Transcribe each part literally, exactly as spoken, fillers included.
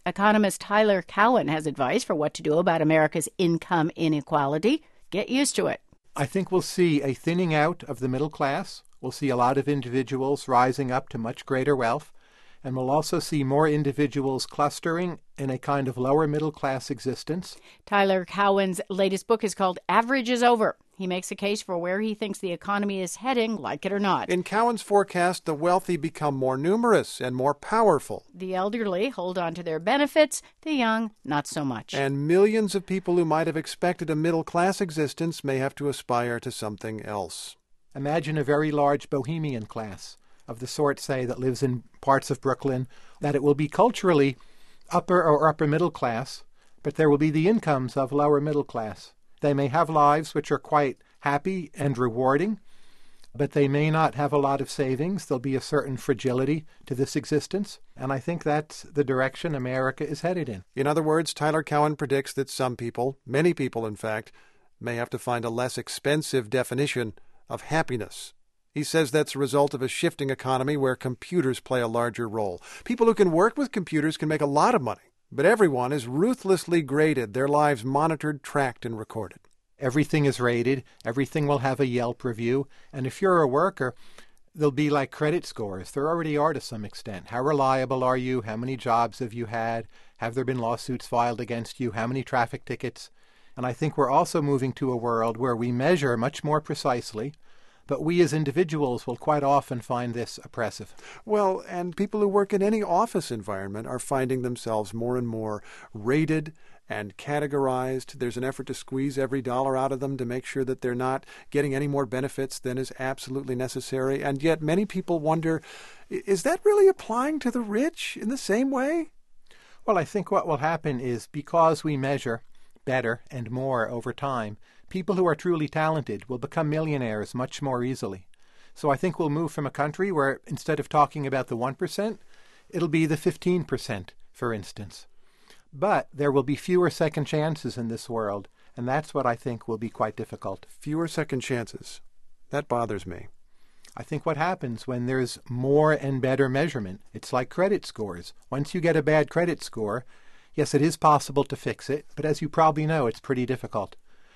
Economist Tyler Cowen has advice for what to do about America's income inequality. Get used to it. I think we'll see a thinning out of the middle class. We'll see a lot of individuals rising up to much greater wealth. And we'll also see more individuals clustering in a kind of lower middle class existence. Tyler Cowen's latest book is called Average is Over. He makes a case for where he thinks the economy is heading, like it or not. In Cowen's forecast, the wealthy become more numerous and more powerful. The elderly hold on to their benefits, the young, not so much. And millions of people who might have expected a middle-class existence may have to aspire to something else. Imagine a very large bohemian class, of the sort, say, that lives in parts of Brooklyn, that it will be culturally upper or upper middle class, but there will be the incomes of lower middle class. They may have lives which are quite happy and rewarding, but they may not have a lot of savings. There'll be a certain fragility to this existence, and I think that's the direction America is headed in. In other words, Tyler Cowen predicts that some people, many people in fact, may have to find a less expensive definition of happiness. He says that's a result of a shifting economy where computers play a larger role. People who can work with computers can make a lot of money, but everyone is ruthlessly graded, their lives monitored, tracked, and recorded. Everything is rated. Everything will have a Yelp review. And if you're a worker, they'll be like credit scores. There already are to some extent. How reliable are you? How many jobs have you had? Have there been lawsuits filed against you? How many traffic tickets? And I think we're also moving to a world where we measure much more precisely, but we as individuals will quite often find this oppressive. Well, and people who work in any office environment are finding themselves more and more rated and categorized. There's an effort to squeeze every dollar out of them to make sure that they're not getting any more benefits than is absolutely necessary. And yet many people wonder, is that really applying to the rich in the same way? Well, I think what will happen is because we measure better and more over time, people who are truly talented will become millionaires much more easily. So I think we'll move from a country where instead of talking about the one percent, it'll be the fifteen percent, for instance. But there will be fewer second chances in this world, and that's what I think will be quite difficult. Fewer second chances. That bothers me. I think what happens when there's more and better measurement, it's like credit scores. Once you get a bad credit score, yes, it is possible to fix it, but as you probably know, it's pretty difficult.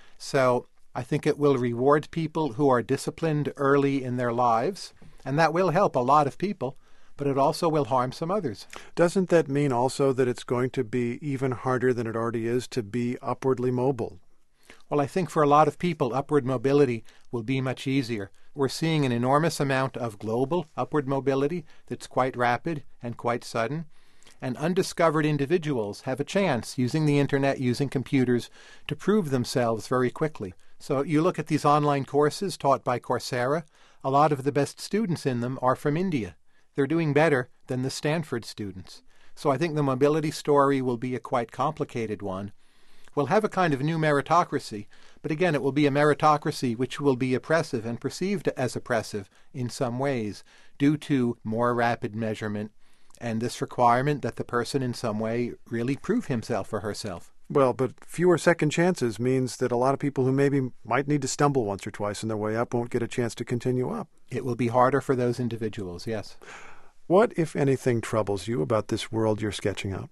So I think it will reward people who are disciplined early in their lives, and that will help a lot of people, but it also will harm some others. Doesn't that mean also that it's going to be even harder than it already is to be upwardly mobile? Well, I think for a lot of people, upward mobility will be much easier. We're seeing an enormous amount of global upward mobility that's quite rapid and quite sudden. And undiscovered individuals have a chance, using the internet, using computers, to prove themselves very quickly. So you look at these online courses taught by Coursera, a lot of the best students in them are from India. They're doing better than the Stanford students. So I think the mobility story will be a quite complicated one. We'll have a kind of new meritocracy, but again, it will be a meritocracy which will be oppressive and perceived as oppressive in some ways due to more rapid measurement and this requirement that the person in some way really prove himself or herself. Well, but fewer second chances means that a lot of people who maybe might need to stumble once or twice on their way up won't get a chance to continue up. It will be harder for those individuals, yes. What, if anything, troubles you about this world you're sketching out?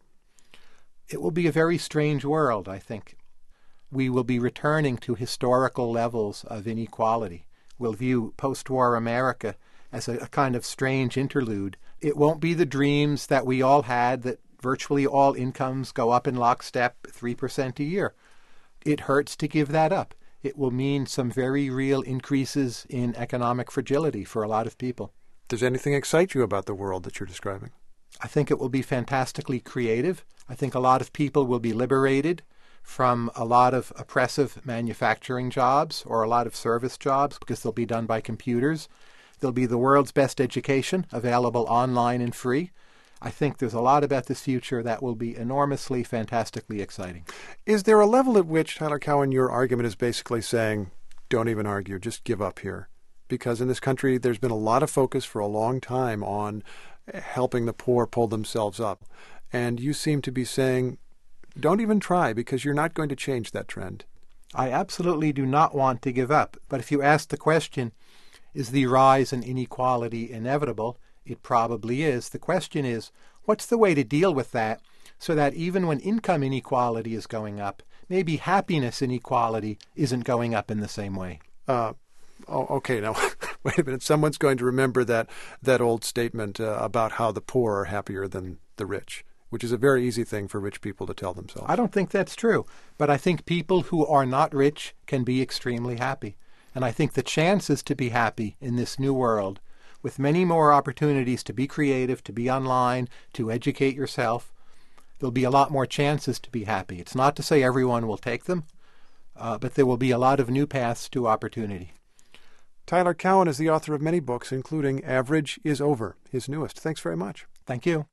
It will be a very strange world, I think. We will be returning to historical levels of inequality. We'll view post-war America as a, a kind of strange interlude. It won't be the dreams that we all had that virtually all incomes go up in lockstep three percent a year. It hurts to give that up. It will mean some very real increases in economic fragility for a lot of people. Does anything excite you about the world that you're describing? I think it will be fantastically creative. I think a lot of people will be liberated from a lot of oppressive manufacturing jobs or a lot of service jobs because they'll be done by computers. There'll be the world's best education available online and free. I think there's a lot about this future that will be enormously, fantastically exciting. Is there a level at which, Tyler Cowen, your argument is basically saying, don't even argue, just give up here? Because in this country, there's been a lot of focus for a long time on helping the poor pull themselves up. And you seem to be saying, don't even try because you're not going to change that trend. I absolutely do not want to give up. But if you ask the question, is the rise in inequality inevitable? It probably is. The question is, what's the way to deal with that so that even when income inequality is going up, maybe happiness inequality isn't going up in the same way. Uh, oh, okay, now, wait a minute. Someone's going to remember that, that old statement uh, about how the poor are happier than the rich, which is a very easy thing for rich people to tell themselves. I don't think that's true, but I think people who are not rich can be extremely happy. And I think the chances to be happy in this new world, with many more opportunities to be creative, to be online, to educate yourself, there'll be a lot more chances to be happy. It's not to say everyone will take them, uh, but there will be a lot of new paths to opportunity. Tyler Cowen is the author of many books, including Average is Over, his newest. Thanks very much. Thank you.